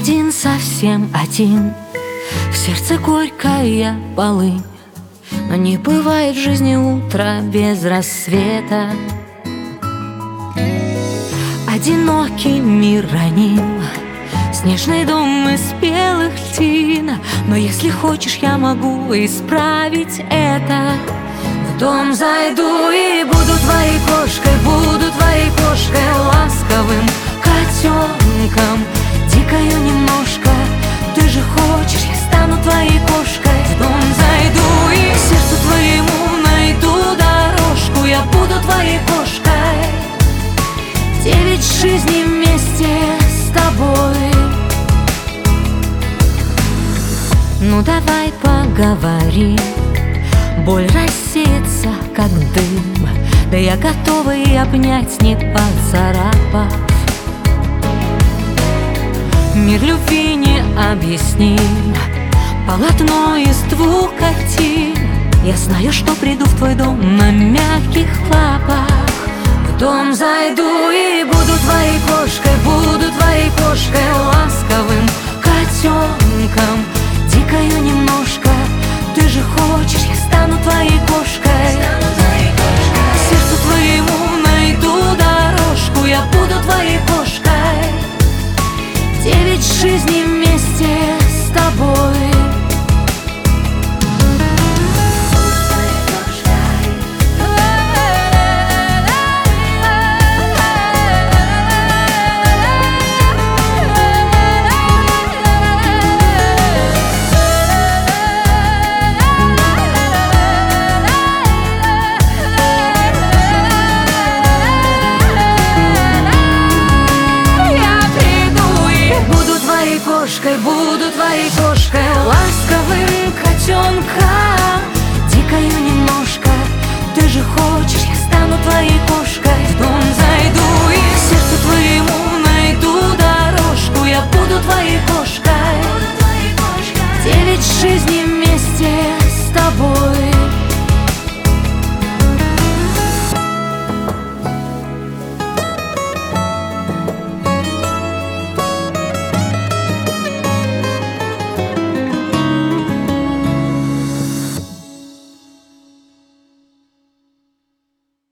один, совсем один, в сердце горькая полынь. Но не бывает в жизни утра без рассвета. Одинокий мир ранил снежный дом из белых льдин. Но если хочешь, я могу исправить это. В дом зайду и буду твоей кошкой, буду твоей кошкой, ласковым котенком, дикою немножко. Ты же хочешь, я стану твоей кошкой. В дом зайду и к сердцу твоему найду дорожку. Я буду твоей кошкой, 9 жизней вместе с тобой. Ну давай поговорим, боль рассеется, как дым. Да я готова и обнять, не поцарапав. Мир любви не объясним, полотно из 2 картин. Я знаю, что приду в твой дом на мягких лапах. В дом зайду и буду твоей кошкой, буду твоей кошкой, ласковым котенком, дикою немного.